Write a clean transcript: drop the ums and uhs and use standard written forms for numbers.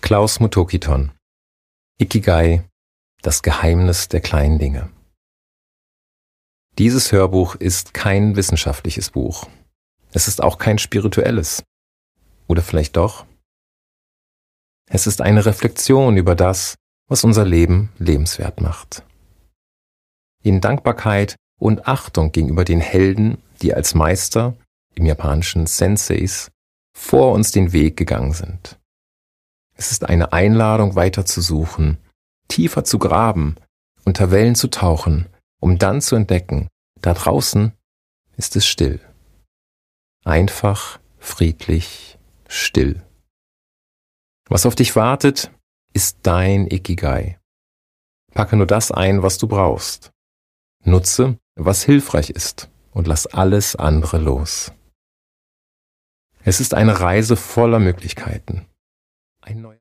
Klaus Mutokiton. Ikigai, das Geheimnis der kleinen Dinge. Dieses Hörbuch ist kein wissenschaftliches Buch. Es ist auch kein spirituelles. Oder vielleicht doch? Es ist eine Reflexion über das, was unser Leben lebenswert macht. In Dankbarkeit und Achtung gegenüber den Helden, die als Meister, im japanischen Senseis, vor uns den Weg gegangen sind. Es ist eine Einladung, weiter zu suchen, tiefer zu graben, unter Wellen zu tauchen, um dann zu entdecken, da draußen ist es still. Einfach, friedlich, still. Was auf dich wartet, ist dein Ikigai. Packe nur das ein, was du brauchst. Nutze, was hilfreich ist, und lass alles andere los. Es ist eine Reise voller Möglichkeiten. Ein neuer